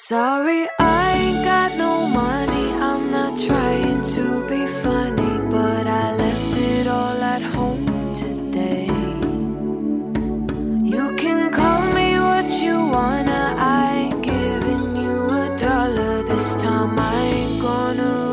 Sorry, I ain't got no money. I'm not trying to be funny, but I left it all at home today. You can call me what you wanna. I ain't giving you $1 this time. I ain't gonna